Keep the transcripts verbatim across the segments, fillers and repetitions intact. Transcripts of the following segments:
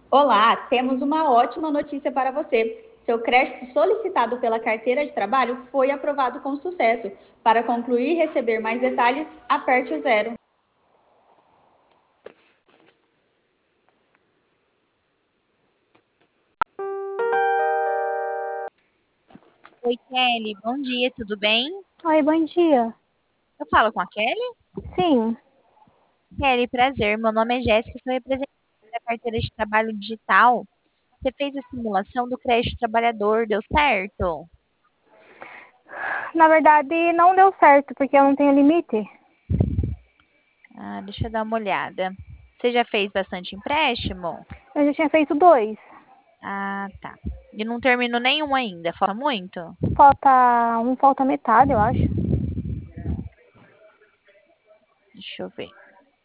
Olá, temos uma ótima notícia para você. Seu crédito solicitado pela carteira de trabalho foi aprovado com sucesso. Para concluir e receber mais detalhes, aperte o zero. Oi, Kelly, bom dia, tudo bem? Oi, bom dia. Eu falo com a Kelly? Sim, Kelly, prazer. Meu nome é Jéssica, sou representante da carteira de trabalho digital. Você fez a simulação do crédito trabalhador, deu certo? na verdade não deu certo porque eu não tenho limite. Ah, deixa eu dar uma olhada. Você já fez bastante empréstimo? Eu já tinha feito dois. Ah, tá. E não terminou nenhum ainda, falta muito? Falta um, falta metade, eu acho. Deixa eu ver.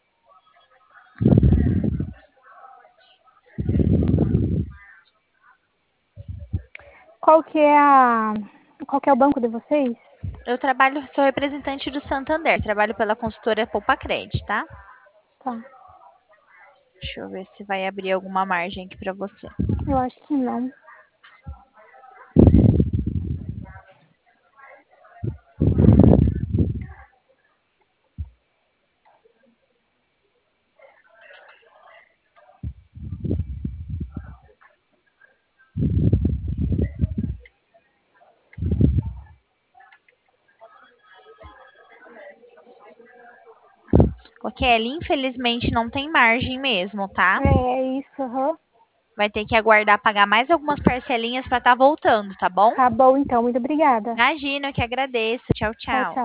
Qual que é a, qual que é o banco de vocês? Eu trabalho, sou representante do Santander, trabalho pela consultora Poupa Cred, tá? Tá, Deixa eu ver se vai abrir alguma margem aqui pra você. eu acho que não. Ô, Kelly, infelizmente não tem margem mesmo, tá? É isso, aham. Vai ter que aguardar pagar mais algumas parcelinhas para estar voltando, tá bom? Tá bom então, muito obrigada. Imagina, eu que agradeço. Tchau, Tchau, tchau. tchau.